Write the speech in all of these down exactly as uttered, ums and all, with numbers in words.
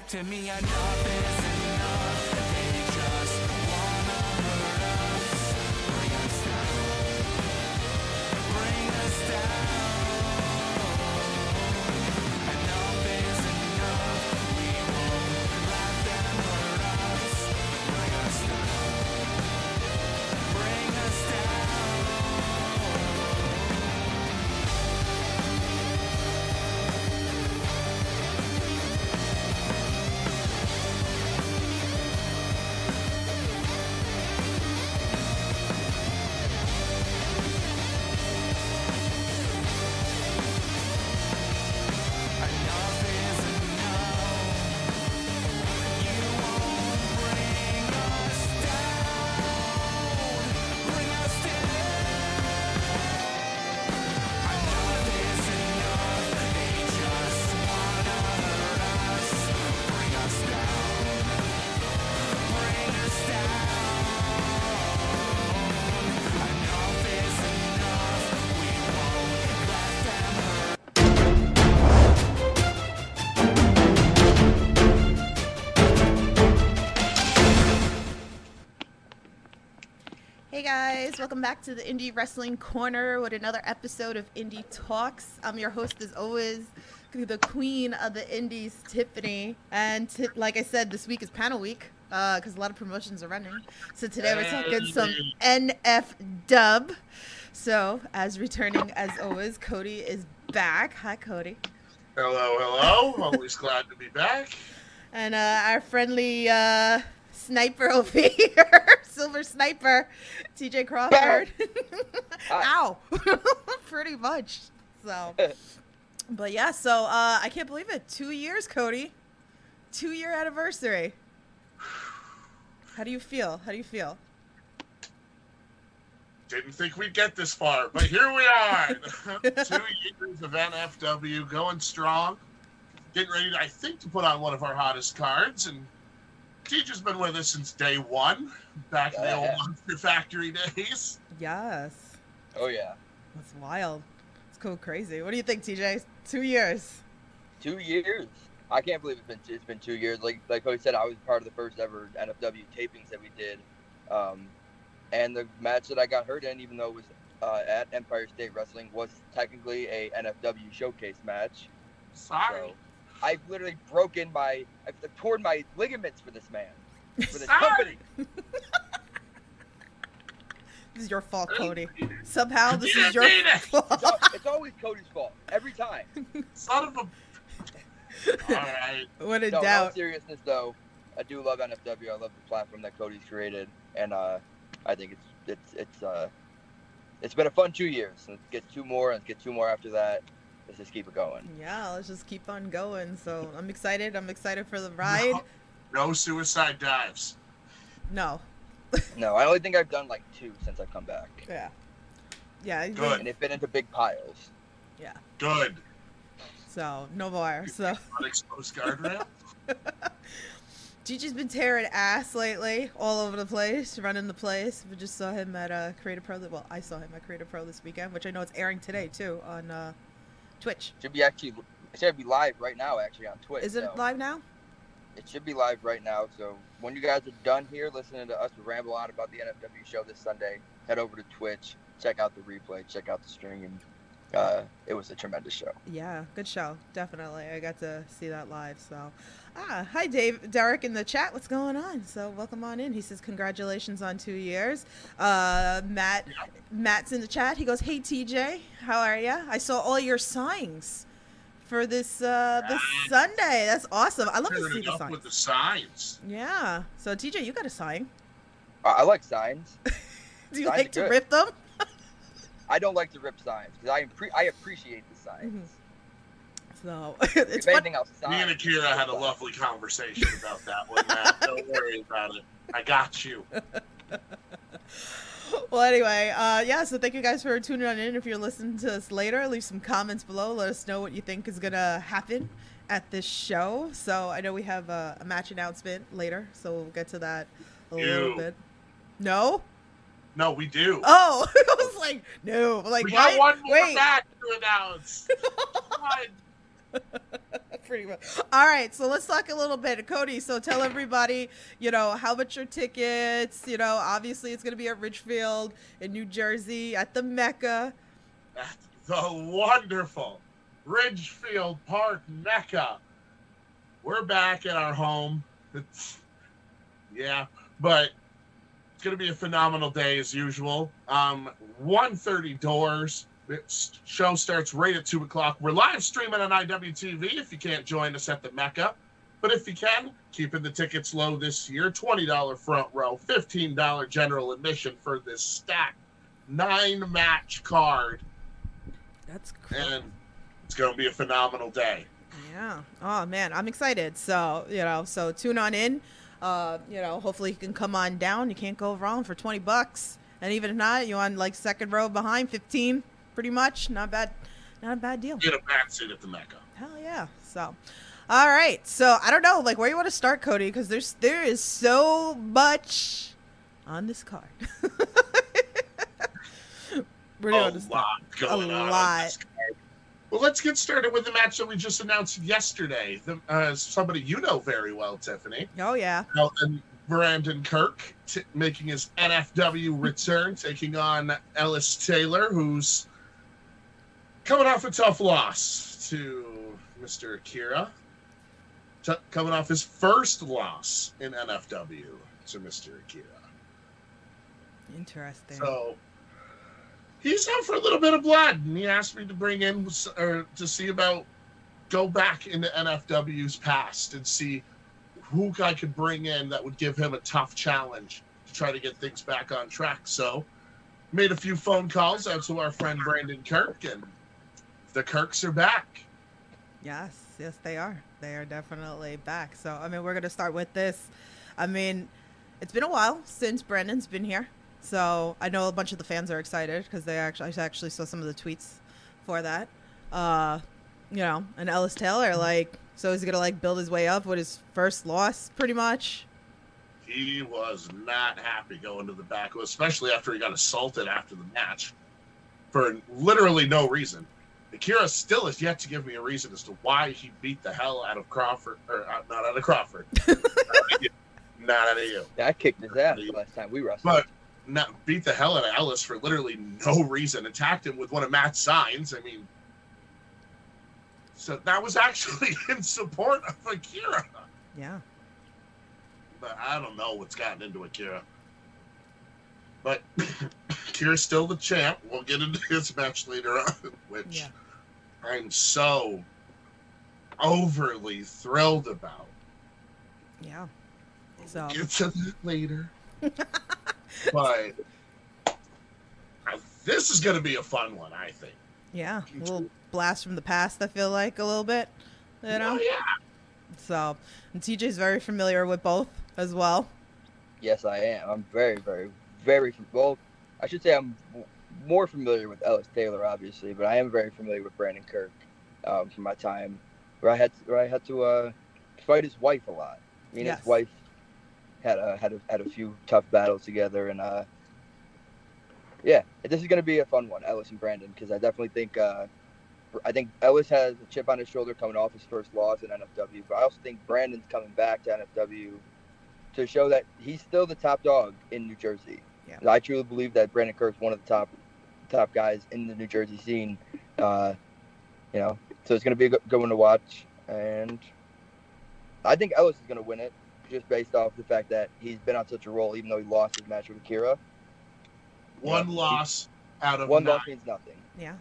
back to me. Enough is enough. They just wanna hurt us. Bring us down. Bring us down. Enough is enough. We won't let them hurt us. Bring us down. Bring us down. Enough is enough. You won't bring us down. Bring us down. Enough is enough. They just wanna hurt us. Bring us down. Bring us down. Enough is enough. We won't let them hurt. Hey guys, welcome back to the Indie Wrestling Corner with another episode of Indie Talks. I'm your host as always, the queen of the indies, Tiffany. And t- like I said, this week is panel week because a lot of promotions are running. So today we're talking some N F dub. So as returning as always, Cody is back. Hi, Cody. Hello, hello. Always glad to be back. And uh, our friendly uh, sniper over here, Silver Sniper, T J Crawford. Ow. Pretty much. So, but yeah, so uh, I can't believe it. Two years, Cody. Two year anniversary. How do you feel? How do you feel? Didn't think we'd get this far, but here we are. Two years of N F W going strong. Getting ready, to, I think, to put on one of our hottest cards. And Teacher's been with us since day one, back in the old Monster Factory days. Yes. Oh, yeah. That's wild. It's cool, crazy. What do you think, T J? Two years. Two years. I can't believe it's been it's been two years. Like like Cody said, I was part of the first ever N F W tapings that we did. Um, and the match that I got hurt in, even though it was uh, at Empire State Wrestling, was technically a N F W showcase match. Sorry. So I've literally broken my, I've torn my ligaments for this man, for this Sorry. company. This is your fault, Cody. Somehow this You is your didn't mean it. fault. It's, al- it's always Cody's fault, every time. Son of a... All right. What a No, in all doubt. seriousness, though, I do love N F W. I love the platform that Cody's created, and uh, I think it's it's it's uh, it's been a fun two years. Let's get two more, and let's get two more after that. Let's just keep it going. Yeah, let's just keep on going. So I'm excited. I'm excited for the ride. No, no suicide dives. No. No, I only think I've done like two since I've come back, Yeah. Yeah. Good. and they've been into big piles. Yeah. Good. So no more. So Unexposed guardrail. Gigi's been tearing ass lately, all over the place, running the place. We just saw him at uh, Creative Pro. Well, I saw him at Creative Pro this weekend, which I know it's airing today too on uh, Twitch. Should be actually, it should be live right now actually on Twitch. Is it so live now? It should be live right now. So when you guys are done here listening to us ramble on about the N F W show this Sunday, head over to Twitch, check out the replay, check out the stream. Uh, it was a tremendous show. Yeah, good show. Definitely. I got to see that live. So, ah, hi, Dave, Derek in the chat. What's going on? So, welcome on in. He says, congratulations on two years. Uh, Matt, Matt's in the chat. He goes, hey, T J, how are ya? I saw all your signs for this uh, this Sunday. That's awesome. I love to see Turning the up signs. with the signs. Yeah. So, T J, you got a sign. I, I like signs. Do you Signs like are to good. rip them? I don't like to rip signs because I impre- I appreciate the signs. So, it's If fun. anything else, Me signs. and Akira had a lovely conversation about that one, Matt. Don't worry about it. I got you. Well, anyway, uh, yeah, so thank you guys for tuning on in. If you're listening to us later, leave some comments below. Let us know what you think is going to happen at this show. So I know we have a, a match announcement later, so we'll get to that a little Ew. bit. No? No, we do. Oh, I was like, no. Like, we what? got one more Wait. match to announce. Come on. Pretty much. All right, so let's talk a little bit. Cody, so tell everybody, you know, how much your tickets, you know, obviously it's going to be at Ridgefield in New Jersey at the Mecca. At the wonderful Ridgefield Park Mecca. We're back at our home. It's, yeah, but it's going to be a phenomenal day as usual. Um, one thirty doors. The show starts right at two o'clock. We're live streaming on I W T V if you can't join us at the Mecca. But if you can, keeping the tickets low this year. twenty dollars front row, fifteen dollars general admission for this stacked nine-match card. That's crazy. And it's going to be a phenomenal day. Yeah. Oh, man, I'm excited. So, you know, so tune on in. Uh, you know, hopefully you can come on down. You can't go wrong for twenty bucks. And even if not, you're on like second row behind, fifteen. Pretty much, not bad, not a bad deal. Get a bad seat at the Mecca. Hell yeah! So, all right. So I don't know, like where you want to start, Cody, because there's there is so much on this card. Where do you A want to start? lot going A on. lot. On this card. Well, let's get started with the match that we just announced yesterday. The, uh, somebody you know very well, Tiffany. Oh yeah. Now, and Brandon Kirk t- making his N F W return, taking on Ellis Taylor, who's coming off a tough loss to Mister Akira. T- coming off his first loss in N F W to Mister Akira. Interesting. So he's out for a little bit of blood, and he asked me to bring in or to see about go back into N F W's past and see who I could bring in that would give him a tough challenge to try to get things back on track. So made a few phone calls out to our friend Brandon Kirk, and the Kirks are back. Yes, yes, they are. They are definitely back. So, I mean, we're going to start with this. I mean, it's been a while since Brandon's been here. So, I know a bunch of the fans are excited because they actually, I actually saw some of the tweets for that. Uh, you know, and Ellis Taylor, like, so he's going to, like, build his way up with his first loss, pretty much. He was not happy going to the back, especially after he got assaulted after the match for literally no reason. Akira still has yet to give me a reason as to why he beat the hell out of Crawford, or uh, not out of Crawford, not, out of you. not out of you. Yeah, I kicked his ass the last time we wrestled. But not beat the hell out of Ellis for literally no reason. Attacked him with one of Matt's signs. I mean, so that was actually in support of Akira. Yeah. But I don't know what's gotten into Akira. But Akira's still the champ. We'll get into his match later on, which Yeah. I'm so overly thrilled about. Yeah. We'll So. get to that later. But uh, this is going to be a fun one, I think. Yeah. A little blast from the past, I feel like, a little bit. You know? Oh, yeah. So, and T J's very familiar with both as well. Yes, I am. I'm very, very, very fam- well. I should say I'm w- more familiar with Ellis Taylor, obviously, but I am very familiar with Brandon Kirk um, from my time where I had to, where I had to uh, fight his wife a lot. I mean, Yes. his wife had a had a had a few tough battles together, and uh, yeah, this is going to be a fun one, Ellis and Brandon, because I definitely think uh, I think Ellis has a chip on his shoulder coming off his first loss in N F W, but I also think Brandon's coming back to N F W to show that he's still the top dog in New Jersey. Yeah. I truly believe that Brandon Kirk's one of the top top guys in the New Jersey scene. Uh, you know, so it's going to be a good good one to watch, and I think Ellis is going to win it just based off the fact that he's been on such a roll, even though he lost his match with Akira. One Yeah. loss out of One nine. loss means nothing. Yeah.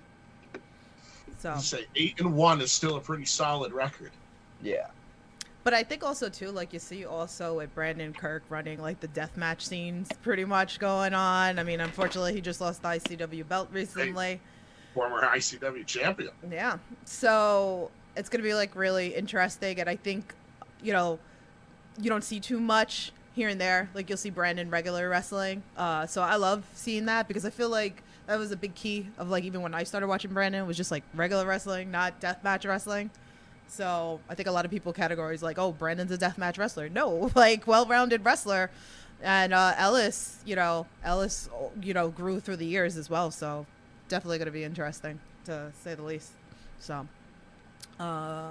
So, You say eight and one is still a pretty solid record. Yeah. but I think also too, like you see also with Brandon Kirk running like the deathmatch scenes pretty much going on. I mean, unfortunately, he just lost the I C W belt recently. Former I C W champion. Yeah. So it's going to be like really interesting. And I think, you know, you don't see too much here and there. Like you'll see Brandon regular wrestling. Uh, so I love seeing that because I feel like that was a big key of like even when I started watching Brandon was just like regular wrestling, not deathmatch wrestling. So I think a lot of people categorize like, oh, Brandon's a deathmatch wrestler. No, like well-rounded wrestler. And uh, Ellis, you know, Ellis, you know, grew through the years as well. So definitely going to be interesting to say the least. So uh,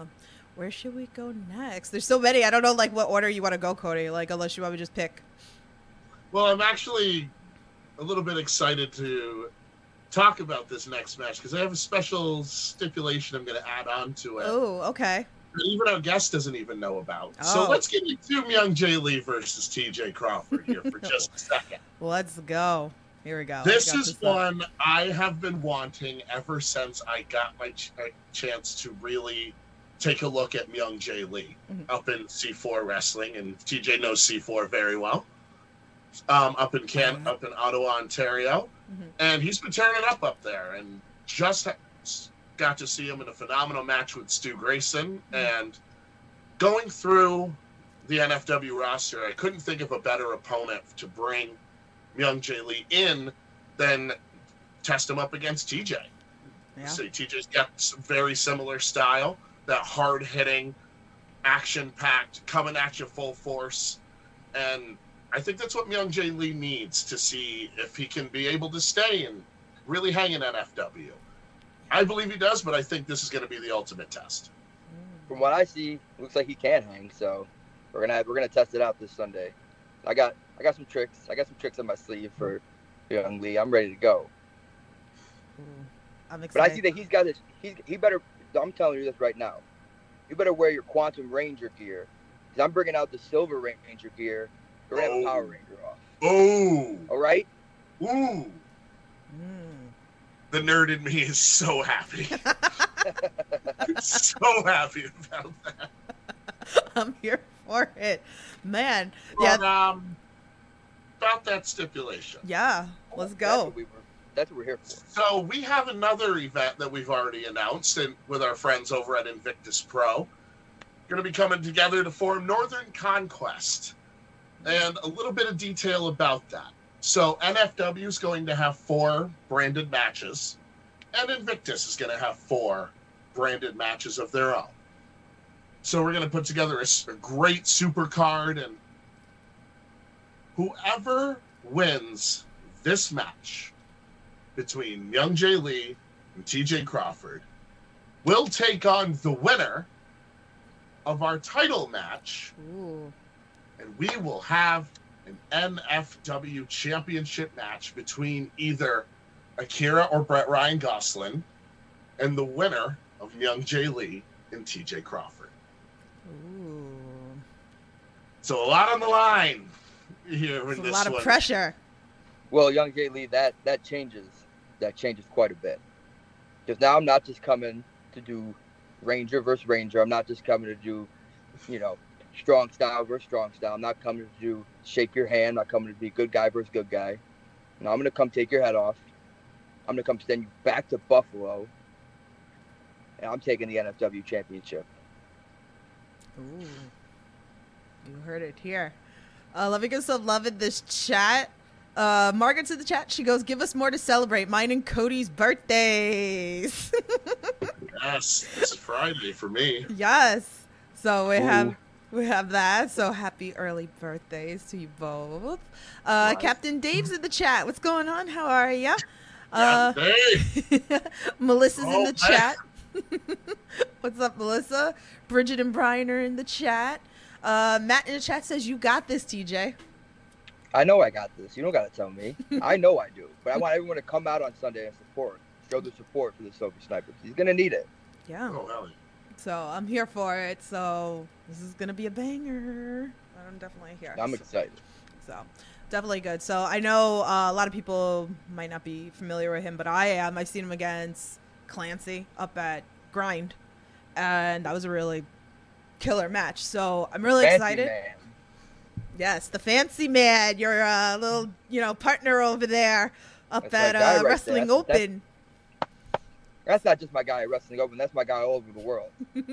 Where should we go next? There's so many. I don't know, like, what order you want to go, Cody. Like, unless you want me to just pick. Well, I'm actually a little bit excited to talk about this next match because I have a special stipulation I'm going to add on to it. Oh, okay. That even our guest doesn't even know about. Oh. So let's get into Myung Jae Lee versus T J Crawford here for just a second. Let's go. Here we go. This I got is this up. one I have been wanting ever since I got my ch- my chance to really take a look at Myung Jae Lee Mhm. up in C four Wrestling, and T J knows C four very well. Um, up in Can Mhm. up in Ottawa, Ontario, Mhm. and he's been turning up up there, and just ha- got to see him in a phenomenal match with Stu Grayson, and going through the N F W roster, I couldn't think of a better opponent to bring Myung Jae Lee in than test him up against T J. Yeah. See, T J's got s- very similar style, that hard-hitting, action-packed, coming at you full force, and I think that's what Myung Jae Lee needs to see if he can be able to stay and really hang in N F W. I believe he does, but I think this is going to be the ultimate test. From what I see, looks like he can hang. So we're gonna we're gonna test it out this Sunday. I got I got some tricks. I got some tricks on my sleeve for Young Lee. I'm ready to go. Ooh, I'm But excited. I see that he's got his. He's he better. I'm telling you this right now. You better wear your Quantum Ranger gear, because I'm bringing out the Silver Ranger gear. We're gonna have a Power Oh. Ranger off. Oh, All right. ooh! Mm. The nerd in me is so happy, so happy about that. I'm here for it. Man. Yeah. But, um, about that stipulation. Yeah. Let's That's go. what we were. That's what we're here for. So we have another event that we've already announced, and with our friends over at Invictus Pro, going to be coming together to form Northern Conquest, and a little bit of detail about that. So N F W is going to have four branded matches, and Invictus is going to have four branded matches of their own. So we're going to put together a, s- a great super card, and whoever wins this match between Myung Jae Lee and T J Crawford will take on the winner of our title match, Ooh. and we will have an N F W championship match between either Akira or Brett Ryan Gosselin and the winner of Myung Jae Lee and T J Crawford. Ooh. So a lot on the line here It's in a this lot of one. pressure. Well, Young Jay Lee, that that changes. That changes quite a bit. Because now I'm not just coming to do Ranger versus Ranger. I'm not just coming to do, you know, strong style versus strong style. I'm not coming to do shake your hand. I'm not coming to be good guy versus good guy. Now I'm going to come take your head off. I'm going to come send you back to Buffalo. And I'm taking the N F W championship. Ooh. You heard it here. Uh, let me get some love in this chat. Uh, Margaret's in the chat. She goes, give us more to celebrate. Mine and Cody's birthdays. Yes, it's Friday for me. Yes. So we Ooh. have we have that. So happy early birthdays to you both. Uh, Nice. Captain Dave's in the chat. What's going on? How are ya? Uh, Yeah, hey, Melissa's in Oh, the man. chat. What's up, Melissa? Bridget and Brian are in the chat. Uh, Matt in the chat says, you got this, T J. I know I got this. You don't got to tell me. I know I do. But I want everyone to come out on Sunday and support. Show the support for the Sophie Snipers. He's going to need it. Yeah. oh hell yeah. So I'm here for it. So this is going to be a banger. I'm definitely here. I'm So- excited. So definitely good. So I know uh, a lot of people might not be familiar with him, but I am. I've seen him against Clancy up at Grind, and that was a really killer match. So I'm really Fancy excited. man. Yes, the fancy man, your uh, little, you know, partner over there up That's my at guy uh, right Wrestling there. That's- Open. That's not just my guy at Wrestling Open. That's my guy all over the world.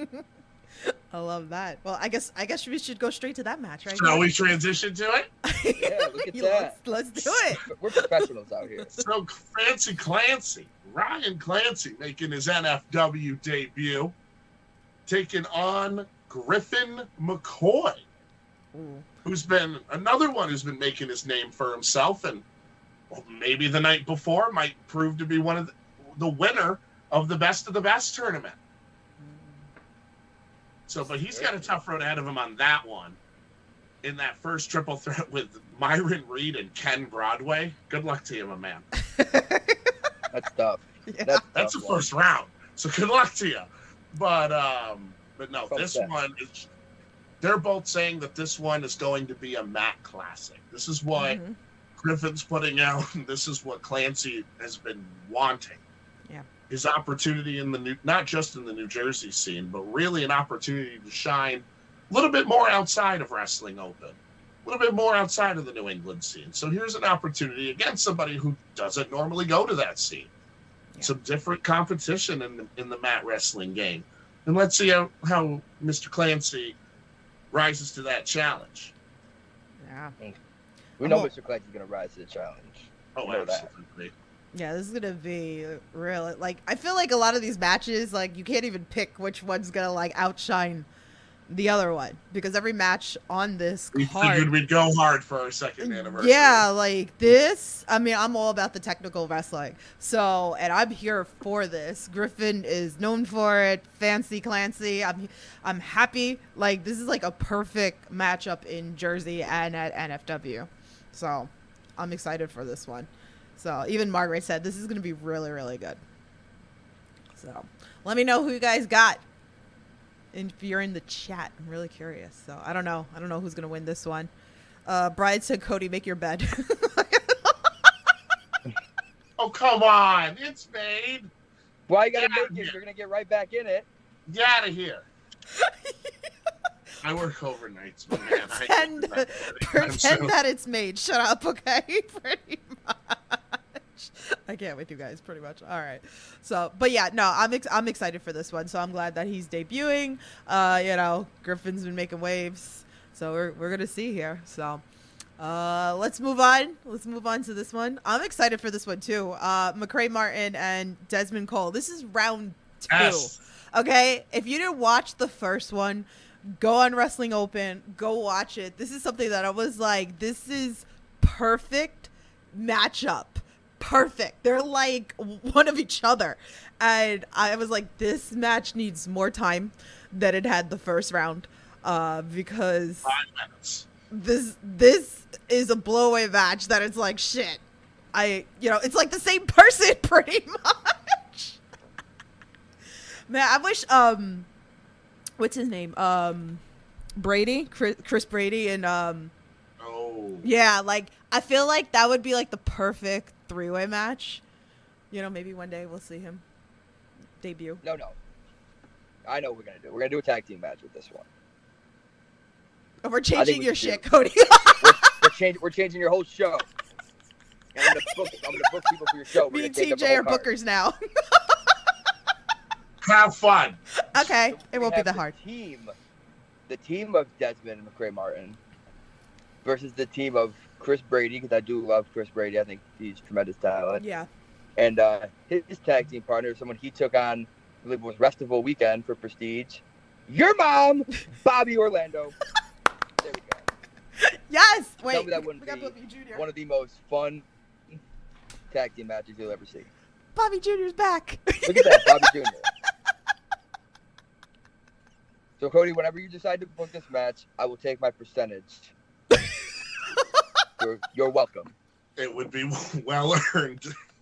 I love that. Well, I guess I guess we should go straight to that match, right? Shall we transition to it? Yeah, look at You- that. Let's, let's do it. We're professionals out here. So Fancy Clancy, Ryan Clancy, making his N F W debut, taking on Griffin McCoy, Ooh. who's been another one who's been making his name for himself, and well, maybe the night before might prove to be one of the, the winner of the Best of the Best tournament. So, but he's got a tough road ahead of him on that one. In that first triple threat with Myron Reed and Ken Broadway. Good luck to you, my man. That's tough. Yeah. That's, That's the tough one. first round. So good luck to you. But um, but no, From this that. one is. They're both saying that this one is going to be a Matt classic. This is what Mhm. Griffin's putting out, and this is what Clancy has been wanting. Yeah. His opportunity in the new, not just in the New Jersey scene, but really an opportunity to shine a little bit more outside of Wrestling Open, a little bit more outside of the New England scene. So here's an opportunity against somebody who doesn't normally go to that scene. Yeah. Some different competition in the, in the mat wrestling game. And let's see how, how Mister Clancy rises to that challenge. Yeah. We know Well- Mister Clancy's gonna rise to the challenge. Oh, We know that. absolutely. Yeah, this is gonna be real. Like, I feel like a lot of these matches, like, you can't even pick which one's gonna like outshine the other one because every match on this We card. figured we'd go hard for our second anniversary. Yeah, like this. I mean, I'm all about the technical wrestling. So, and I'm here for this. Griffin is known for it. Fancy Clancy. I'm, I'm happy. Like this is like a perfect matchup in Jersey and at N F W. So, I'm excited for this one. So, even Margaret said this is going to be really, really good. So, let me know who you guys got. And if you're in the chat, I'm really curious. So I don't know. I don't know who's gonna win this one. Uh, Bride said, "Cody, make your bed." Oh, come on. It's made. Why you gotta Get out make of it? here. You're gonna get right back in it. Get out of here. I work overnights, man. I pretend I'm pretend so- that it's made. Shut up, okay? Pretty much. I can't with you guys, pretty much. All right. So, but yeah, no, I'm ex- I'm excited for this one. So I'm glad that he's debuting. Uh, you know, Griffin's been making waves, so we're we're gonna see here. So. Uh, let's move on. Let's move on to this one. I'm excited for this one too. Uh, McCray Martin and Desmond Cole. This is round two. Yes. Okay, if you didn't watch the first one, go on Wrestling Open, go watch it. This is something that I was like, this is perfect matchup. Perfect. They're like one of each other. And I was like, this match needs more time than it had the first round. Uh, because Five minutes. this this is a blowaway match that it's like shit. I you know, it's like the same person pretty much. Man, I wish um what's his name? Um Brady, Chris, Chris Brady and um Oh. yeah, like I feel like that would be like the perfect three-way match. You know, maybe one day we'll see him debut. No, no. I know what we're gonna do. We're gonna do a tag team match with this one. Oh, we're think changing we your should shit, do- Cody. We're, we're changing. We're changing your whole show. And I'm gonna book. I'm gonna book people for your show. We're Me gonna and take T up the J whole are card. bookers now. Have fun. Okay, So it we won't be have that the hard. Team, the team of Desmond and McCray Martin versus the team of Chris Brady, because I do love Chris Brady. I think he's tremendous talent. Yeah. And uh, his, his tag team partner, someone he took on, I believe it was Restival Weekend for Prestige. Your mom, Bobby Orlando. There we go. Yes. Tell Wait. me that we wouldn't got be Bobby Junior One of the most fun tag team matches you'll ever see. Bobby Junior's back. Look at that, Bobby Junior So, Cody, whenever you decide to book this match, I will take my percentage. you're, you're welcome. It would be well earned.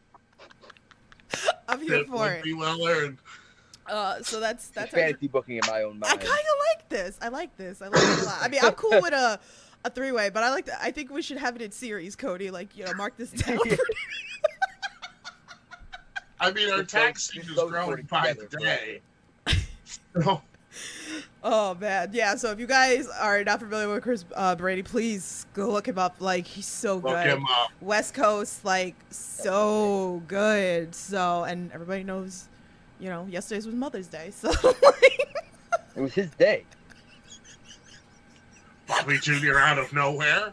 I'm here It for would it. be well earned. Uh, so that's that's. It's fantasy booking in my own I mind. kind of like this. I like this. I like it a lot. I mean, I'm cool with a a three way, but I like. The, I think we should have it in series, Cody. Like, you know, mark this down. for- I mean, our Just tag those- scene just is those growing working by together the day. So, Oh man, yeah. So if you guys are not familiar with Chris uh, Brady, please go look him up. Like, he's so look good. him up. West Coast, like, so good. So, and everybody knows, you know, yesterday's was Mother's Day. So, It was his day. Bobby Junior out of nowhere.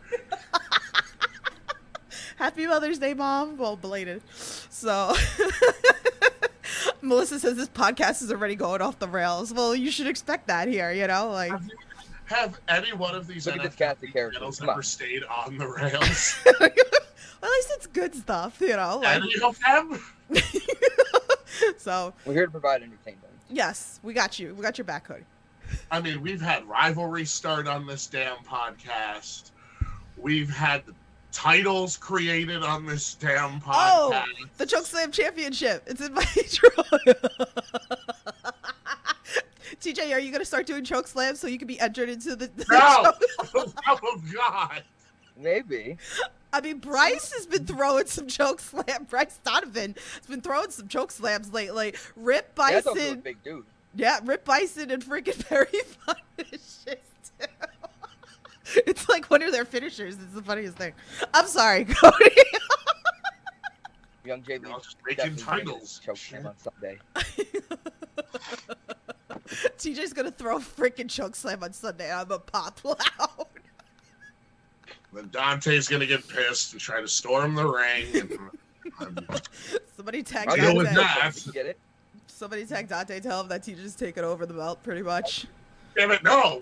happy Mother's Day, Mom. Well, belated. So, Melissa says this podcast is already going off the rails. Well, you should expect that here, you know? Like, Have any one of these Look at N this F cast L of characters. channels Come on. ever stayed on the rails? well, at least it's good stuff, you know? Like, Any of them? so, We're here to provide entertainment. yes, we got you. We got your back, Cody. I mean, we've had rivalry start on this damn podcast. We've had the titles created on this damn podcast. Oh, the Chokeslam Championship. It's in my intro. T J, are you going to start doing Chokeslam so you can be entered into the, the No! show? For the love of God! Maybe. I mean, Bryce has been throwing some Chokeslam. Bryce Donovan has been throwing some Chokeslams lately. Rip Yeah, that's also a Bison. big dude. Yeah, Rip Bison and freaking Barry finishes too. It's like one of their finishers. It's the funniest thing. I'm sorry, Cody. Young J B. Y'all just making titles. Choke him on Sunday. T J's gonna throw a freaking Chokeslam on Sunday. I'm gonna pop loud. Then Dante's gonna get pissed and try to storm the ring. And, um, Somebody tag I'll go with Dante. that. You get it? Somebody tag Dante. Tell him that T J's taking over the belt, pretty much. damn it, no!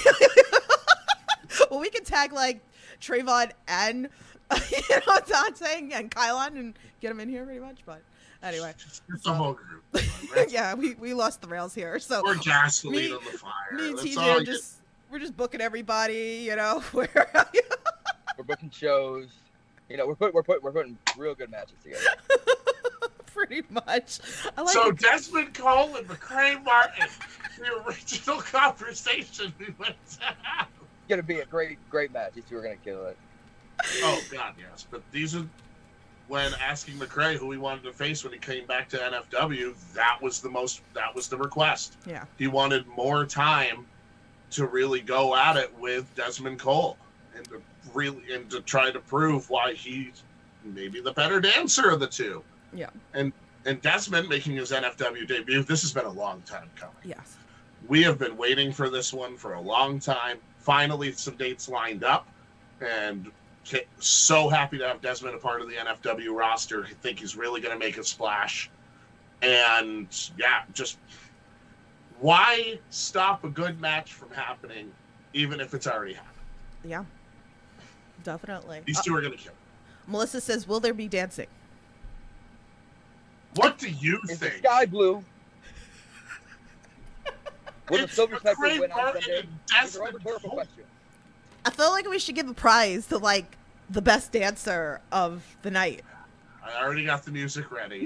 Well, we can tag like Trayvon and you know Dante and Kylon and get them in here, pretty much. But anyway, It's the whole group. Let's- yeah, we, we lost the rails here. So We're gasoline Me- on the fire. me and That's T J all are you- just we're just booking everybody, you know. We're We're booking shows. You know, we're put, we're put, we're putting real good matches together. pretty much. I like So it. Desmond Cole and McCray Martin, the original conversation we went to have. It's gonna be a great, great match. These two are gonna kill it. Oh God, yes. But these are when asking McCray who he wanted to face when he came back to N F W. That was the most. That was the request. Yeah. He wanted more time to really go at it with Desmond Cole and to really and to try to prove why he's maybe the better dancer of the two. Yeah. And and Desmond making his N F W debut. This has been a long time coming. Yes. We have been waiting for this one for a long time. Finally, some dates lined up, and so happy to have Desmond a part of the N F W roster. I think he's really going to make a splash. And yeah, just why stop a good match from happening, even if it's already happened? Yeah. Definitely. These Uh, two are going to kill. Melissa says, "Will there be dancing?" What do you Is the think? sky blue? Will the It's Silver Spectre McCray win on Martin Sunday? and These are all Desmond rhetorical Cole. questions. I feel like we should give a prize to like the best dancer of the night. I already got the music ready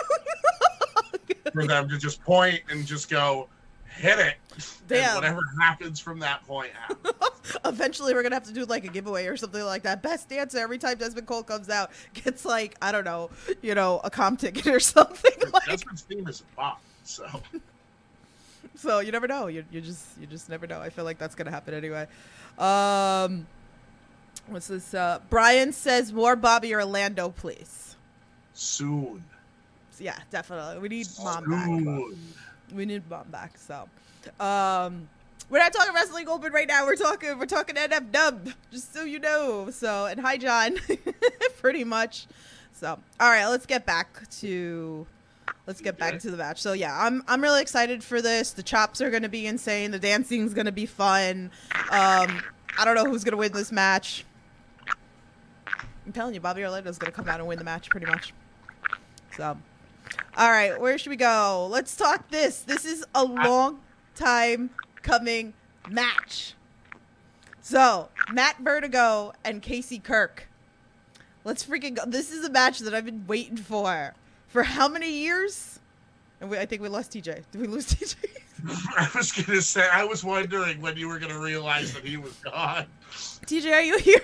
for them to just point and just go, hit it. Damn. And whatever happens from that point happens. Eventually, we're gonna have to do like a giveaway or something like that. Best dancer every time Desmond Cole comes out gets like I don't know, you know, a comp ticket or something. Like, Desmond's theme is a bop, so so you never know. You you just you just never know. I feel like that's gonna happen anyway. Um, what's this? Uh, Brian says more Bobby Orlando, please. soon. Yeah, definitely. We need mom back. Soon. We need mom back. So, um, we're not talking wrestling open right now. We're talking we're talking N F W, just so you know. So, and hi John, pretty much. So, all right, let's get back to let's get back Okay. to the match. So yeah, I'm I'm really excited for this. The chops are gonna be insane. The dancing's gonna be fun. Um, I don't know who's gonna win this match. I'm telling you, Bobby Orlando's gonna come out and win the match, pretty much. So. All right, where should we go? Let's talk this. This is a long time coming match. So, Matt Vertigo and Casey Kirk. Let's freaking go. This is a match that I've been waiting for. For how many years? And we, I think we lost T J. Did we lose T J? I was gonna say, I was wondering when you were gonna realize that he was gone. T J, are you here?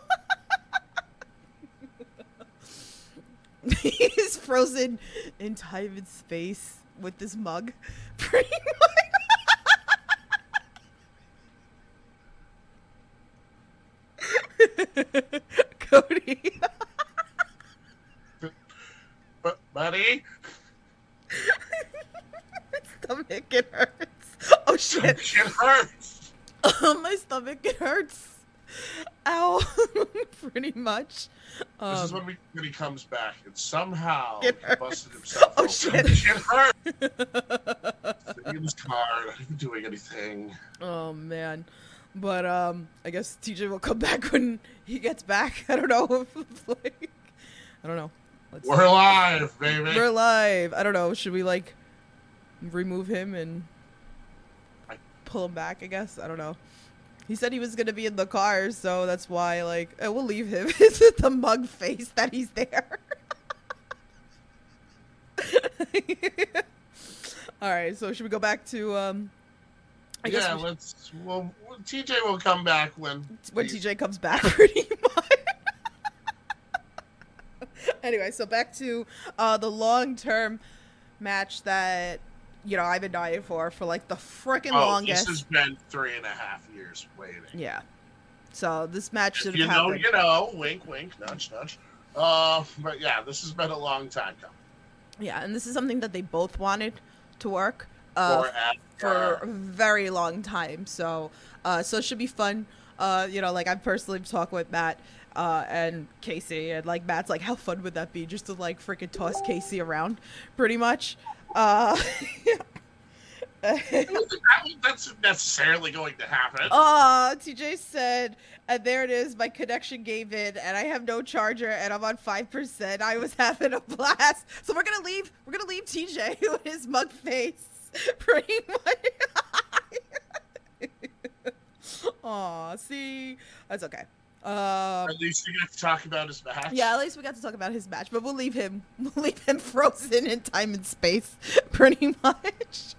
He's frozen in time and space with this mug. Pretty much. Cody. But buddy, My stomach, it hurts. Oh shit. it hurts. Oh, my stomach, it hurts. Ow. Pretty much. Um, This is when, we, when he comes back, and somehow It he hurts. busted himself Oh, open. shit. It hurts. Sitting in his car, not even doing anything. Oh man, but um, I guess T J will come back when he gets back. I don't know. If, like, I don't know. Let's We're alive, baby. We're live. I don't know. Should we like remove him and pull him back, I guess. I don't know. He said he was going to be in the car, so that's why, like, eh, we'll leave him. It's the mug face that he's there. All right, so should we go back to, um... I yeah, guess we let's. Well, T J will come back when when he- T J comes back, pretty much. Anyway, so back to uh, the long-term match that, you know, I've been dying for, for, like, the freaking Oh, longest. this has been three and a half years waiting. Yeah. So this match should If you have know, happened. you know. Wink, wink, nudge, nudge. Uh, but yeah, this has been a long time coming. Yeah, and this is something that they both wanted to work uh, For at- for uh, a very long time. So, uh, so it should be fun. Uh, you know, like I've personally talked with Matt uh, and Casey, and like Matt's like, how fun would that be just to like freaking toss Casey around, pretty much. Uh, I don't think that's necessarily going to happen. Uh, T J said, and there it is, my connection gave in, and I have no charger, and I'm on five percent. I was having a blast. So we're gonna leave, we're gonna leave T J with his mug face, pretty much. Aw, see? That's okay. Um, At least we get to talk about his match. yeah, at least we got to talk about his match, but we'll leave him, we'll leave him frozen in time and space, pretty much.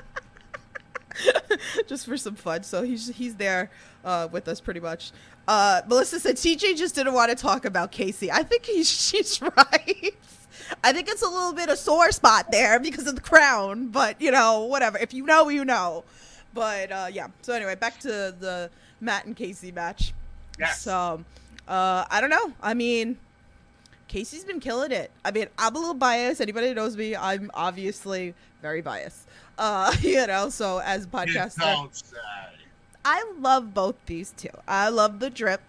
Just for some fun. So he's he's there uh, with us pretty much. Uh, Melissa said T J just didn't want to talk about Casey. I think he's she's right. I think it's a little bit of sore spot there because of the crown, but you know, whatever. If you know, you know. But uh, yeah. So anyway, back to the Matt and Casey match. Yes. So uh, I don't know. I mean, Casey's been killing it. I mean, I'm a little biased. Anybody who knows me, I'm obviously very biased. Uh, you know, so as a You podcaster, don't say. I love both these two. I love the drip.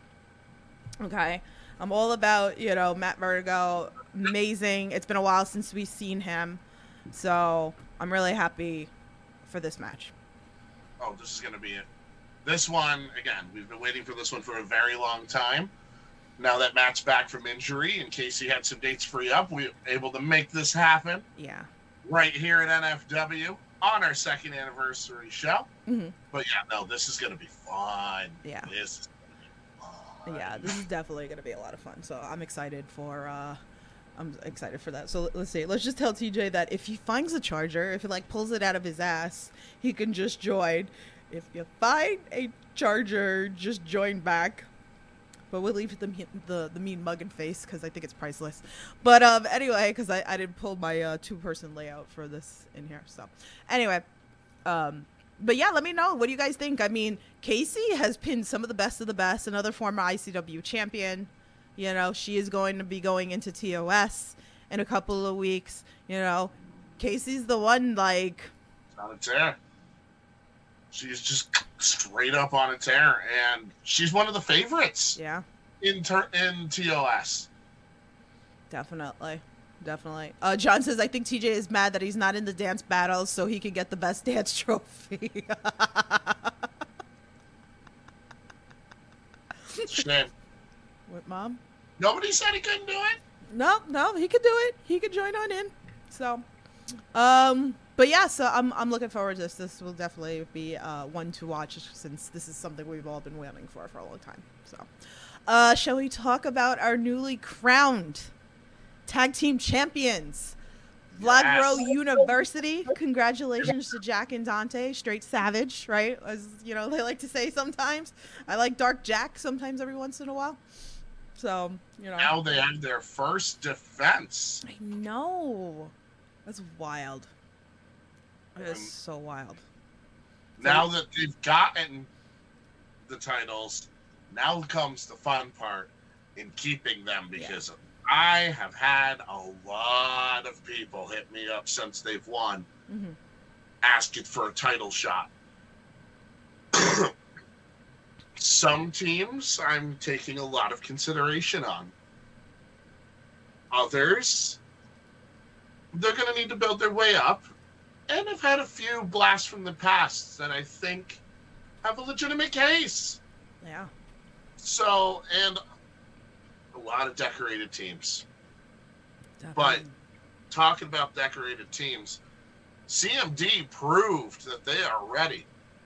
Okay. I'm all about, you know, Matt Vertigo. Amazing. It's been a while since we've seen him. So I'm really happy for this match. Oh, this is going to be it. This one, again, we've been waiting for this one for a very long time. Now that Matt's back from injury and Casey had some dates free up, we were able to make this happen Yeah. right here at N F W on our second anniversary show. hmm But yeah, no, this is going to be fun. Yeah. This is going to be fun. Yeah, this is definitely going to be a lot of fun. So I'm excited for, uh, I'm excited for that. So let's see. Let's just tell T J that if he finds a charger, if he like pulls it out of his ass, he can just join. If you find a charger, just join back. But we'll leave the the, the mean mug and face because I think it's priceless. But um, anyway, because I, I didn't pull my uh, two-person layout for this in here. So anyway, um, but yeah, let me know. What do you guys think? I mean, Casey has pinned some of the best of the best. Another former I C W champion. You know, she is going to be going into T O S in a couple of weeks. You know, Casey's the one, like... It's on a tear. She's just straight up on a tear, and she's one of the favorites Yeah, in ter- in T O S. definitely. Definitely. Uh, John says, I think T J is mad that he's not in the dance battles so he can get the best dance trophy. Shame. What, Mom? Nobody said he couldn't do it. No, no, he could do it. He could join on in. So, um, but yeah, so I'm I'm looking forward to this. This will definitely be uh, one to watch since this is something we've all been waiting for for a long time. So, uh, shall we talk about our newly crowned tag team champions? Vladro Yes. University. Congratulations to Jack and Dante. Straight savage, right? As you know, they like to say sometimes. I like Dark Jack sometimes every once in a while. So, you know. Now they have their first defense. I know. That's wild. It is Um, so wild. Now that they've gotten the titles, now comes the fun part in keeping them because I have had a lot of people hit me up since they've won Mm-hmm. asking for a title shot. Some teams I'm taking a lot of consideration on. Others, they're going to need to build their way up. And I've had a few blasts from the past that I think have a legitimate case. Yeah. So, and a lot of decorated teams. But Definitely. talking about decorated teams, C M D proved that they are ready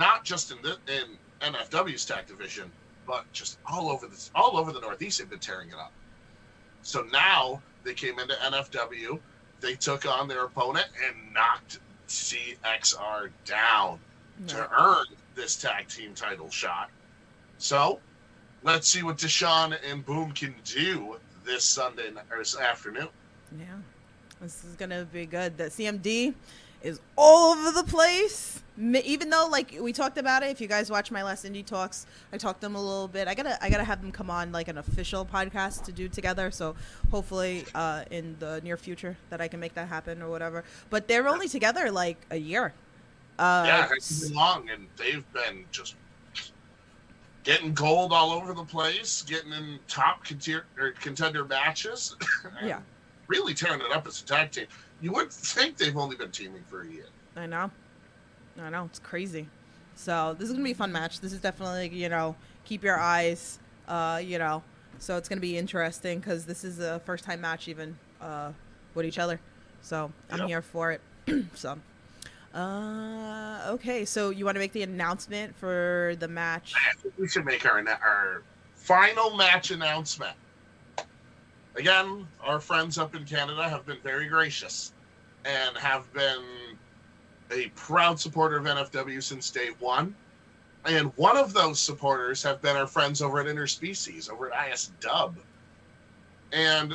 not just in the in N F W's tag division, but just all over the all over the Northeast. They've been tearing it up. So now they came into N F W, they took on their opponent and knocked C X R down Yeah. to earn this tag team title shot. So let's see what Deshaun and Boom can do this Sunday n- or this afternoon. Yeah, this is gonna be good. The C M D is all over the place. M- Even though, like we talked about it, if you guys watch my last Indie Talks, I talked to them a little bit. I gotta, I gotta have them come on like an official podcast to do together. So hopefully, uh, in the near future, that I can make that happen or whatever. But they're only together like a year. Uh, Yeah, it's been long, and they've been just getting gold all over the place, getting in top contender, or contender matches, and Yeah. really tearing it up as a tag team. You would think they've only been teaming for a year. I know. I know. It's crazy. So this is going to be a fun match. This is definitely, you know, keep your eyes, uh, you know. So it's going to be interesting because this is a first time match even uh, with each other. So I'm Yep. here for it. So, uh, okay. So you want to make the announcement for the match? I think we should make our our final match announcement. Again, our friends up in Canada have been very gracious and have been a proud supporter of N F W since day one. And one of those supporters have been our friends over at Interspecies, over at I S Dub. And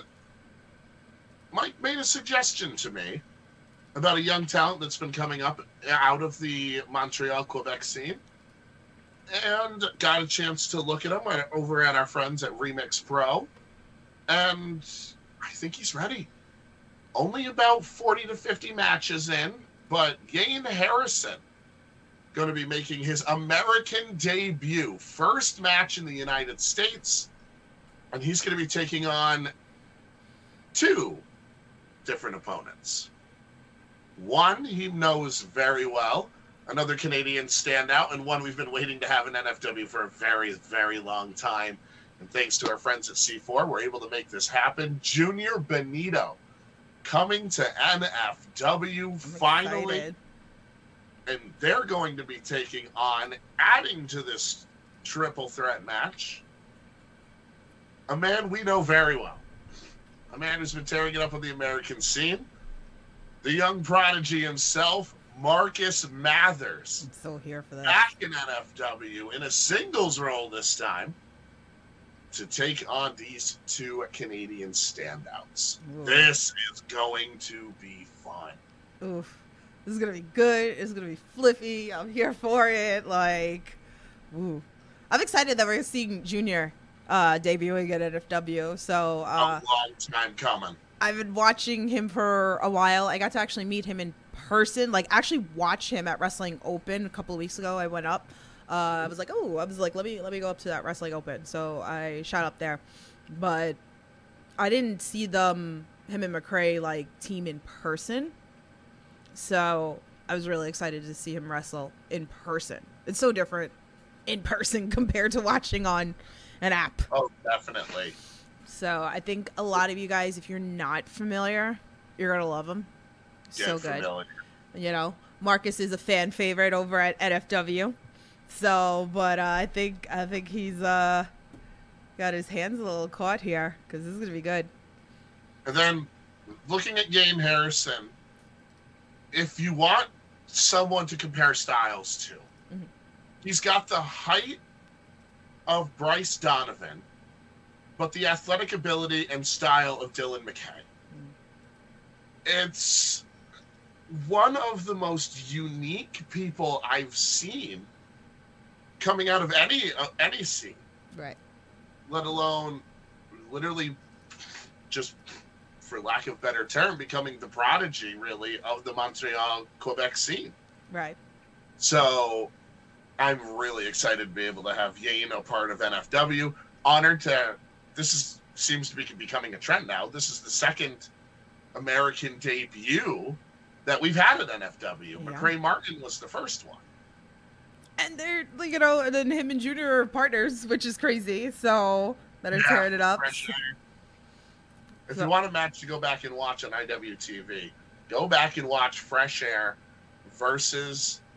Mike made a suggestion to me about a young talent that's been coming up out of the Montreal, Quebec scene. And got a chance to look at him over at our friends at Remix Pro. And I think he's ready. Only about forty to fifty matches in, but Yane Harrison going to be making his American debut. First match in the United States. And he's going to be taking on two different opponents. One he knows very well, another Canadian standout, and one we've been waiting to have in N F W for a very, very long time. And thanks to our friends at C four, we're able to make this happen. Junior Benito coming to N F W I'm finally. excited. And they're going to be taking on, adding to this triple threat match, a man we know very well. A man who's been tearing it up on the American scene. The young prodigy himself, Marcus Mathers. I'm so here for that. Back in N F W in a singles role this time to take on these two Canadian standouts. Ooh. This is going to be fun. Oof. This is gonna be good. It's gonna be flippy. I'm here for it. Like, ooh. I'm excited that we're seeing Junior uh, debuting at N F W. So uh, A long time coming. I've been watching him for a while. I got to actually meet him in person. Like, actually watch him at Wrestling Open a couple of weeks ago. I went up. Uh, I was like, oh, I was like, let me let me go up to that Wrestling Open. So I shot up there, but I didn't see them him and McRae like team in person. So I was really excited to see him wrestle in person. It's so different in person compared to watching on an app. Oh, definitely. So I think a lot of you guys, if you're not familiar, you're gonna love him. So Get good. familiar. You know, Marcus is a fan favorite over at N F W. So, but uh, I think I think he's uh, got his hands a little caught here because this is gonna be good. And then looking at Yane Harrison, if you want someone to compare styles to, Mhm. he's got the height of Bryce Donovan, but the athletic ability and style of Dylan McKay. It's one of the most unique people I've seen coming out of any uh, any scene, Right. let alone literally just, for lack of better term, becoming the prodigy, really, of the Montreal, Quebec scene. Right. So I'm really excited to be able to have Yane a part of N F W. Honored to, this is seems to be becoming a trend now. This is the second American debut that we've had at N F W. Yeah. McRae Martin was the first one. And they're, like, you know, and then him and Junior are partners, which is crazy. So that are Yeah, tearing it up. Fresh Air. If So- you want a match to go back and watch on I W T V, go back and watch Fresh Air versus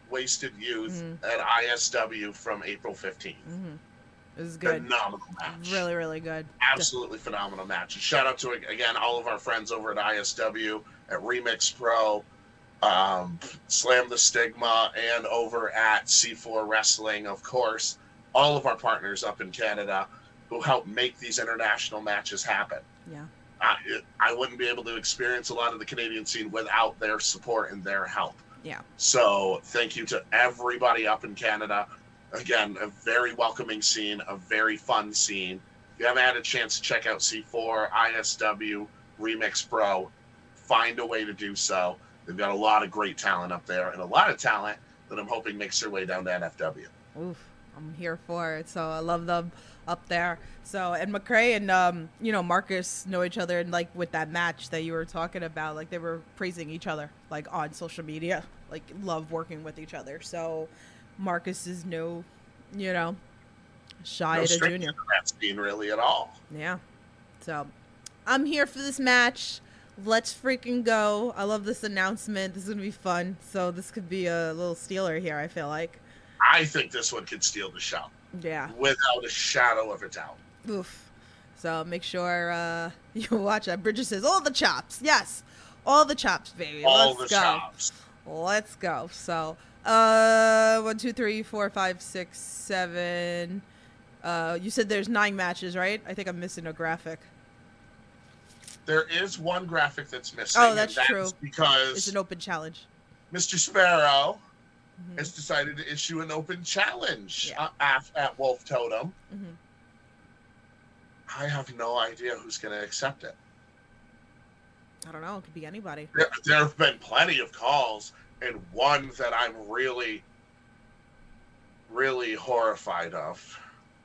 Wasted Youth Mhm. at I S W from April fifteenth. Mm-hmm. It was good. Phenomenal match. Really, really good. Absolutely phenomenal match. And shout out to, again, all of our friends over at I S W, at Remix Pro, um, Slam the Stigma, and over at C four Wrestling, of course. All of our partners up in Canada who help make these international matches happen. Yeah. I, I wouldn't be able to experience a lot of the Canadian scene without their support and their help. Yeah. So thank you to everybody up in Canada. Again, a very welcoming scene, a very fun scene. If you haven't had a chance to check out C four, I S W, Remix Pro, find a way to do so. They've got a lot of great talent up there and a lot of talent that I'm hoping makes their way down to N F W. Oof, I'm here for it. So I love them up there. So, and McCray and, um, you know, Marcus know each other. And, like, with that match that you were talking about, like, they were praising each other, like, on social media. Like, love working with each other. So Marcus is no, you know, shy No at a stranger junior. to that scene really at all. Yeah. So I'm here for this match. Let's freaking go. I love this announcement. This is going to be fun. So this could be a little stealer here, I feel like. I think this one could steal the show Yeah. without a shadow of a doubt. Oof. So make sure uh, you watch that. Bridget says, all the chops. Yes. All the chops, baby. All Let's the go. chops. Let's go. So, uh, one, two, three, four, five, six, seven. Uh, you said there's nine matches, right? I think I'm missing a graphic. There is one graphic that's missing. Oh, that's and true. that's because It's an open challenge. Mister Sparrow Mhm. has decided to issue an open challenge Yeah. uh, at, at Wolf Totem. Mhm. I have no idea who's going to accept it. I don't know. It could be anybody. There, there have been plenty of calls, and one that I'm really, really horrified of.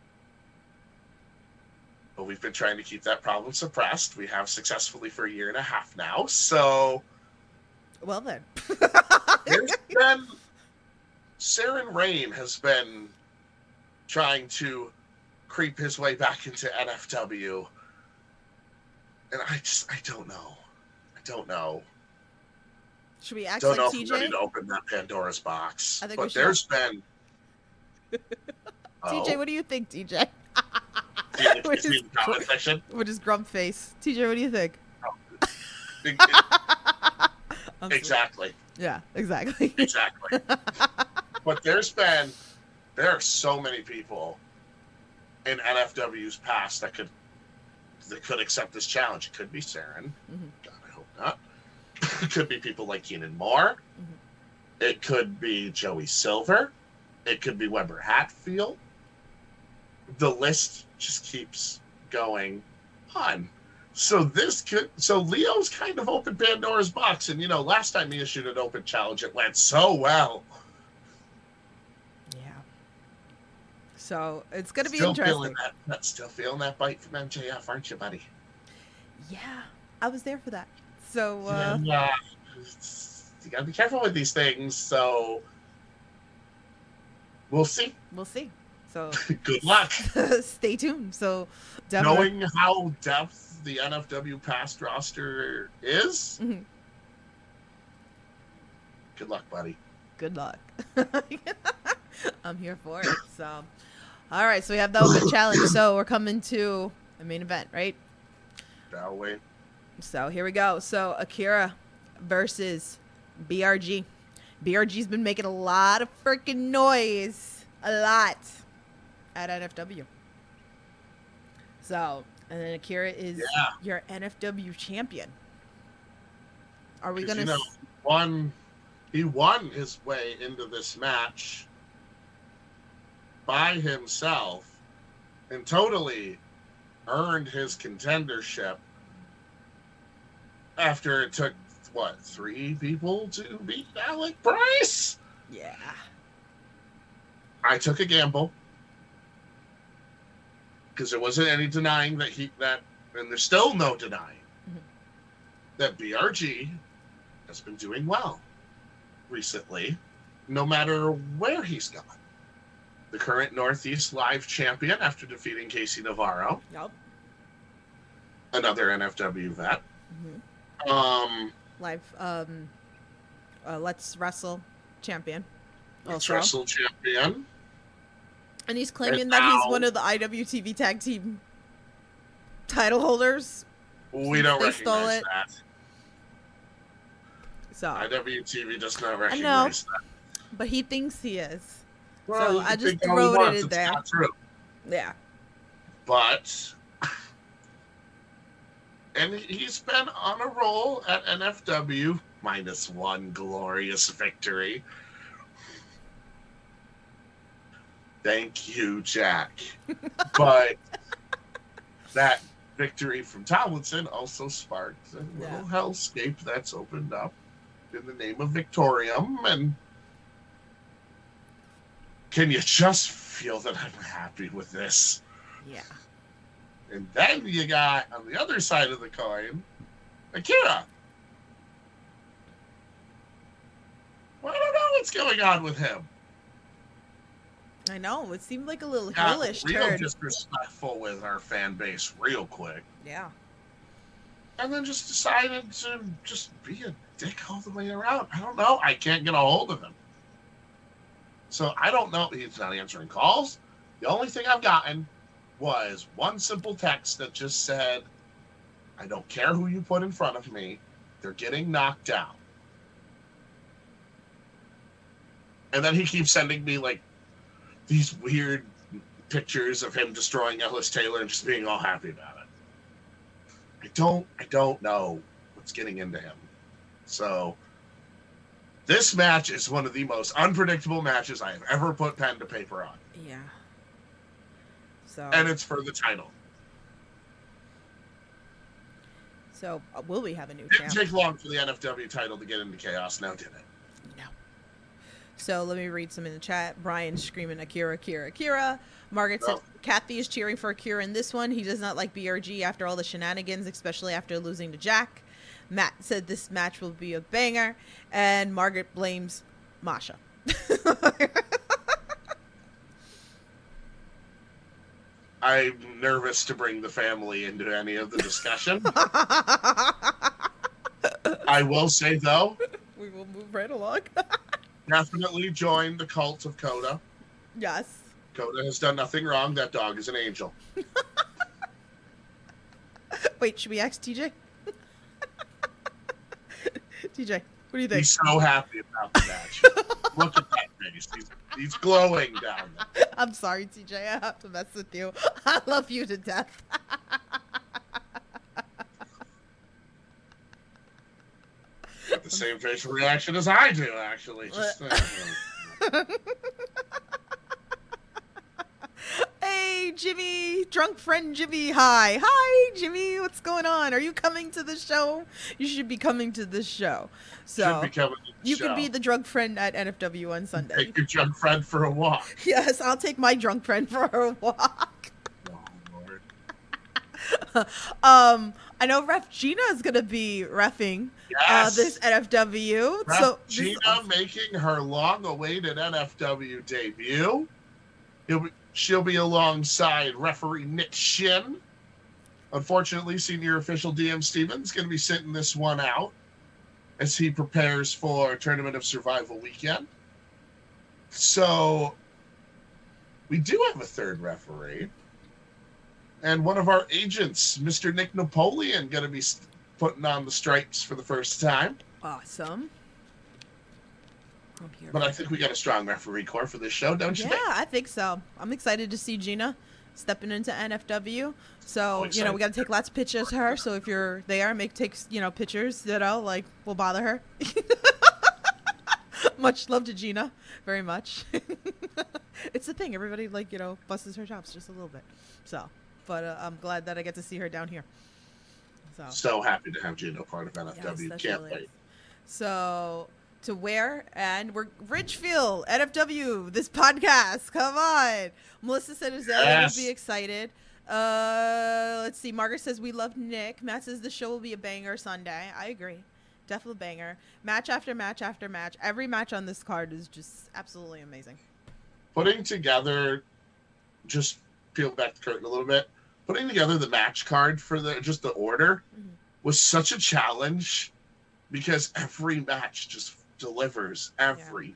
But we've been trying to keep that problem suppressed. We have successfully for a year and a half now. So Well then. there's been Saren Rain has been trying to creep his way back into N F W, and I just I don't know. I don't know. Should we act Don't know like if T I'm J? ready to open that Pandora's box. I think we but should. there's been. T J, what do you think, T J? Oh, With is he his in comment section? With his grump face. T J, what do you think? Big- I'm sorry. exactly. Yeah, exactly. Exactly. But there's been, there are so many people in N F W's past that could that could accept this challenge. It could be Saren. Mhm. God, I hope not. It could be people like Keenan Moore. Mhm. It could be Joey Silver. It could be Weber Hatfield. The list just keeps going on. So this could, so Leo's kind of opened Pandora's box, and you know, last time he issued an open challenge, it went so well. Yeah. So it's gonna be Still interesting. feeling that, that, still feeling that bite from M J F, aren't you, buddy? Yeah, I was there for that. So uh, Yeah, you gotta be careful with these things. So we'll see. we'll see. So Good luck. stay tuned. So definitely. Knowing how depth the N F W past roster is, Mhm. good luck, buddy. Good luck. I'm here for it. So, all right. So we have the open challenge. So we're coming to the main event, right? Shall we? So here we go. So Akira versus B R G. B R G's been making a lot of freaking noise. A lot. At N F W. So, and then Akira is Yeah. your N F W champion. Are we 'Cause, gonna? you know, s- won, he won his way into this match by himself and totally earned his contendership after it took, what, three people to beat Alec Bryce? Yeah. I took a gamble because there wasn't any denying that he, that, and there's still no denying Mhm. that B R G has been doing well recently, no matter where he's gone. The current Northeast Live champion after defeating Casey Navarro, Yup. another N F W vet. hmm Um, Live. Um. Uh, Let's Wrestle champion. Mixed Also. Wrestling Champion. And he's claiming And that he's now- one of the I W T V Tag Team title holders. We don't They stole recognize it. that. So, I W T V does not know. recognize that. but he thinks he is. Well, So you I can just think all you wrote it want, in it's there. not true. Yeah. But, and he's been on a roll at N F W, minus one glorious victory. Thank you, Jack. But that victory from Tomlinson also sparked a little Yeah. hellscape that's opened up in the name of Victorium. And can you just feel that I'm happy with this? Yeah. And then you got, on the other side of the coin, Akira. Well, I don't know what's going on with him. I know. It seemed like a little Got hellish real turn. disrespectful with our fan base real quick. Yeah. And then just decided to just be a dick all the way around. I don't know. I can't get a hold of him. So I don't know. He's not answering calls. The only thing I've gotten was one simple text that just said, I don't care who you put in front of me. They're getting knocked down. And then he keeps sending me like these weird pictures of him destroying Ellis Taylor and just being all happy about it. I don't I don't know what's getting into him. So this match is one of the most unpredictable matches I have ever put pen to paper on. Yeah. So. And it's for the title. So uh, will we have a new Didn't champ? take long for the N F W title to get into Chaos, now did it? No. So let me read some in the chat. Brian screaming Akira, Akira, Akira. Margaret said Oh. Kathy is cheering for Akira in this one. He does not like B R G after all the shenanigans, especially after losing to Jack. Matt said this match will be a banger. And Margaret blames Masha. I'm nervous to bring the family into any of the discussion. I will say, though, We will move right along. definitely join the cult of Coda. Yes. Coda has done nothing wrong. That dog is an angel. Wait, should we ask T J? T J, what do you think? He's so happy about the match. Look at that face. He's, he's glowing down there. I'm sorry, T J. I have to mess with you. I love you to death. Got the same facial reaction as I do, actually. Just, uh, Hey, Jimmy, drunk friend Jimmy. Hi. Hi, Jimmy. What's going on? Are you coming to the show? You should be coming to this show. So should be coming to the you show. can be the drunk friend at N F W on Sunday. Take your drunk friend for a walk. Yes, I'll take my drunk friend for a walk. Oh, Lord. Um, I know Ref Gina is gonna be reffing uh, Yes. this N F W. Ref so this- Gina making her long-awaited N F W debut. He'll be, she'll be alongside referee Nick Shin. Unfortunately, senior official D M Stevens going to be sitting this one out as he prepares for Tournament of Survival weekend. So we do have a third referee. And one of our agents, Mister Nick Napoleon, going to be putting on the stripes for the first time. awesome. I'm here But for I think we got a strong referee corps for this show, don't you Yeah, think? I think so. I'm excited to see Gina stepping into N F W. So, Oh, you know, we got to excited. take lots of pictures of her. So if you're there, make takes, you know, pictures, you know, like we'll bother her. Much love to Gina. Very much. It's the thing. Everybody, like, you know, busts her chops just a little bit. So, but uh, I'm glad that I get to see her down here. So, So happy to have Gino part of N F yes, W. that Can't really wait. is. So to where and we're Ridgefield N F W this podcast. Come on, Melissa said Azalea Yes. will be excited. Uh, let's see. Margaret says we love Nick. Matt says the show will be a banger Sunday. I agree, definitely banger. Match after match after match. Every match on this card is just absolutely amazing. Putting together, just peel back the curtain a little bit. Putting together the match card for the just the order Mhm. was such a challenge because every match just delivers every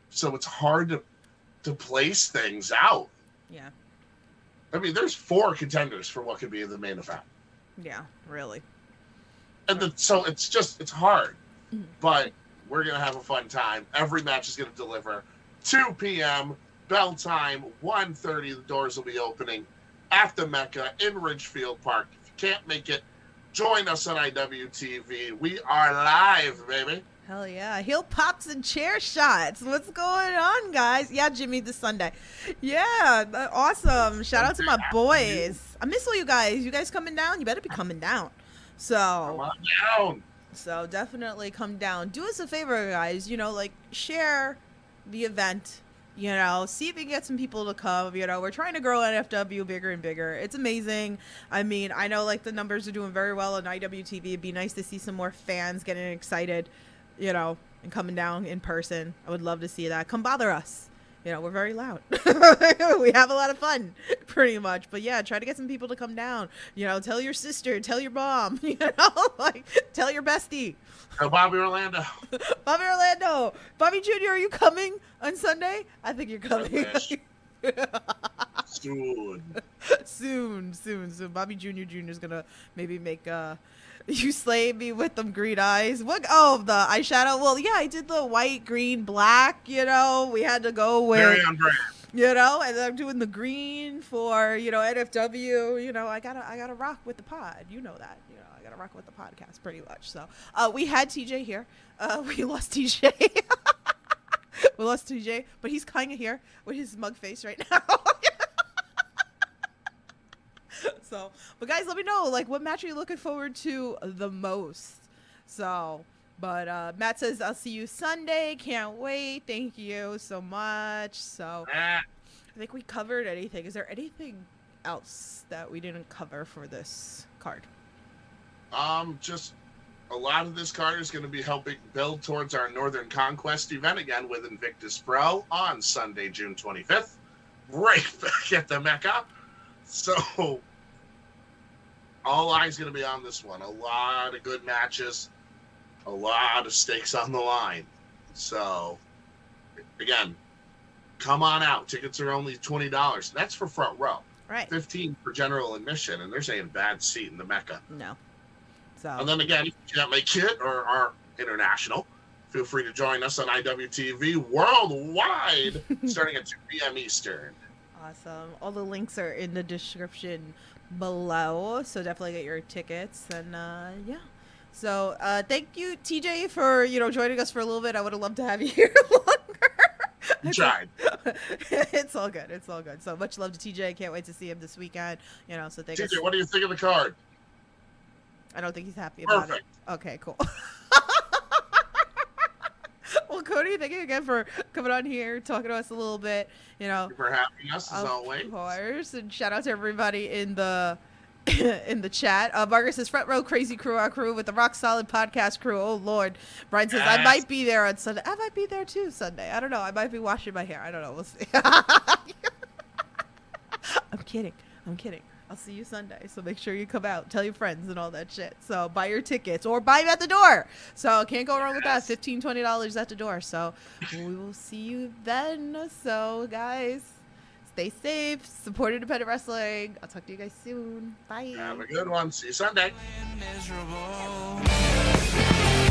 So it's hard to to place things out. Yeah. I mean, there's four contenders for what could be the main event. Yeah, really. And the, so it's just, it's hard. Mhm. But we're going to have a fun time. Every match is going to deliver. two p.m., bell time, one thirty, the doors will be opening at the Mecca in Ridgefield Park. If you can't make it, join us on I W T V. We are live, baby. Hell yeah. Heel pops and chair shots. What's going on, guys? Yeah, Jimmy, this Sunday. Yeah, th- awesome. Shout out to my boys. I miss all you guys. You guys coming down? You better be coming down. Come So, on down. so definitely come down. Do us a favor, guys. You know, like, share the event. You know, see if you can get some people to come. You know, we're trying to grow N F W bigger and bigger. It's amazing. I mean, I know, like, the numbers are doing very well on I W T V. It'd be nice to see some more fans getting excited, you know, and coming down in person. I would love to see that. Come bother us. You know, we're very loud. We have a lot of fun, pretty much. But yeah, try to get some people to come down. You know, tell your sister, tell your mom, you know, like, tell your bestie. Uh, Bobby Orlando. Bobby Orlando. Bobby Junior, are you coming on Sunday? I think you're coming. wish. Soon. soon, soon, soon. Bobby Junior Junior is gonna maybe make uh you slay me with them green eyes. What? Oh, the eyeshadow. Well, yeah, I did the white, green, black. You know, we had to go with, Very on brand. you know, and I'm doing the green for, you know, N F W. You know, I gotta, I gotta rock with the pod. You know that. You know, I gotta rock with the podcast pretty much. So, uh, we had T J here. Uh, we lost T J. We lost T J, but he's kind of here with his mug face right now. So, but guys, let me know, like, what match are you looking forward to the most? So, but uh, Matt says, I'll see you Sunday. Can't wait. Thank you so much. So, Ah, I think we covered anything. Is there anything else that we didn't cover for this card? um, just a lot of this card is going to be helping build towards our Northern Conquest event again with Invictus Pro on Sunday, June twenty-fifth, right back at the Mecca. So, all eyes going to be on this one. A lot of good matches, a lot of stakes on the line. So, again, come on out. Tickets are only twenty dollars. That's for front row. Right. fifteen dollars for general admission, and there's a bad seat in the Mecca. No. So, And then again, if you can't make it or are international, feel free to join us on I W T V worldwide starting at two p.m. Eastern. awesome. All the links are in the description below, so definitely get your tickets. And uh yeah, so uh thank you, T J, for, you know, joining us for a little bit. I would have loved to have you here longer. You tried. It's all good. It's all good. So much love to T J. Can't wait to see him this weekend. You know, so thank T J, you. what do you think of the card? I don't think he's happy about Perfect. it. Okay, cool. Well, Cody, thank you again for coming on here, talking to us a little bit. You know, Thank you for having us, as of always. course, and shout out to everybody in the in the chat. Uh, Margaret says, front row crazy crew, our crew with the rock solid podcast crew. Oh Lord. Brian says, I Yes. might be there on Sunday. I might be there too Sunday. I don't know. I might be washing my hair. I don't know. We'll see. I'm kidding. I'm kidding. I'll see you Sunday. So make sure you come out. Tell your friends and all that shit. So buy your tickets or buy them at the door. So can't go wrong with that. Yes. fifteen dollars, twenty dollars at the door. So we will see you then. So guys, stay safe. Support independent wrestling. I'll talk to you guys soon. Bye. Have a good one. See you Sunday. Miserable.